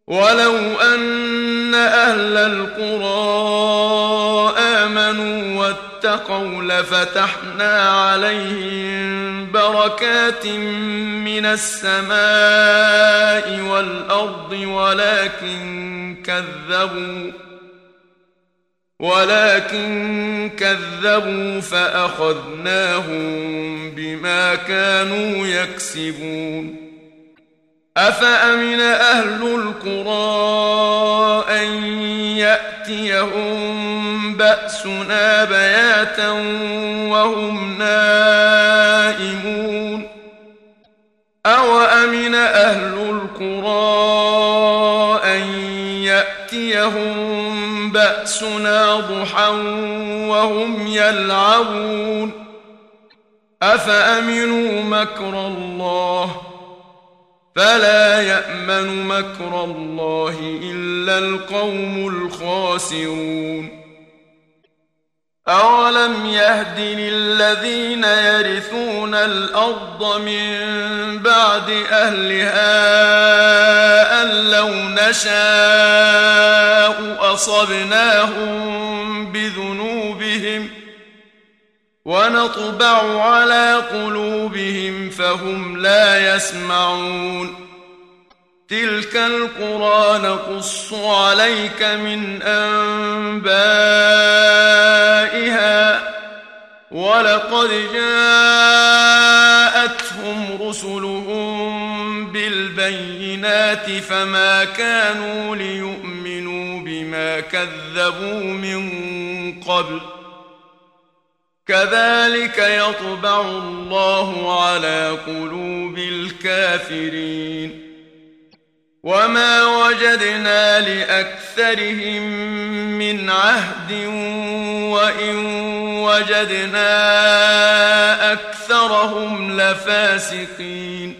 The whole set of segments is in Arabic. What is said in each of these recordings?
ولو أن أهل القرى آمنوا واتقوا لفتحنا عليهم بركات من السماء والأرض ولكن كذبوا فأخذناهم بما كانوا يكسبون. أفأمن أهل القرى أن يأتيهم بأسنا بياتا وهم نائمون أوأمن أهل القرى أن يأتيهم بأسنا ضحى وهم يلعبون أفأمنوا مكر الله فلا يأمن مكر الله إلا القوم الخاسرون. أولم يهد للذين يرثون الأرض من بعد أهلها أن لو نشاء أصبناهم بذنوبهم ونطبع على قلوبهم فهم لا يسمعون. تلك القرى نقص عليك من أنبائها ولقد جاءتهم رسلهم بالبينات فما كانوا ليؤمنوا بما كذبوا من قبل كذلك يطبع الله على قلوب الكافرين. وما وجدنا لأكثرهم من عهد وإن وجدنا أكثرهم لفاسقين.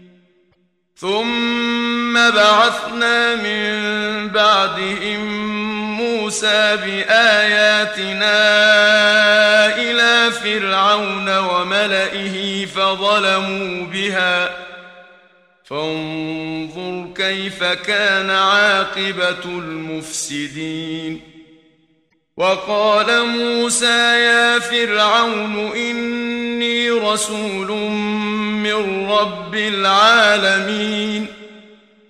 ثم بعثنا من بعدهم موسى بآياتنا إلى فرعون وملئه فظلموا بها فانظر كيف كان عاقبة المفسدين. وقال موسى يا فرعون إني رسول من رب العالمين